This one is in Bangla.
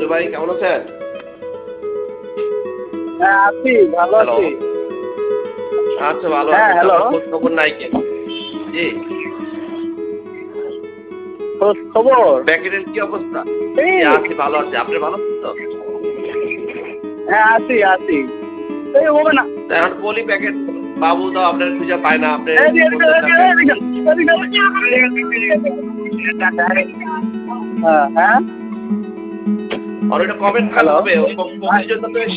ভাই কেমন আছেন? হ্যাঁ আছি, ভালো হ্যালো। আছি। আচ্ছা ভালো হ্যাঁ আছি। তো হ্যালো, আপনার খোঁজ খবর নাই কেন? জি। খোঁজ খবর প্যাকেটের কি অবস্থা? এই। জি আছি, ভালো আছি। আপনি ভালো আছেন তো? হ্যাঁ আছি আছি, এই হবে না। তা এখন বলি প্যাকেট বাবু তো আপনার খুঁজে পায় না, আপনি এদিকে, এদিকে, বলতেছেন এদিকে, প্যাকেট। এদিকে, হ্যাঁ হ্যাঁ আর ওইটা কবে নাগাদ হ্যালো। হবে? ও কোম্পানির জন্য তো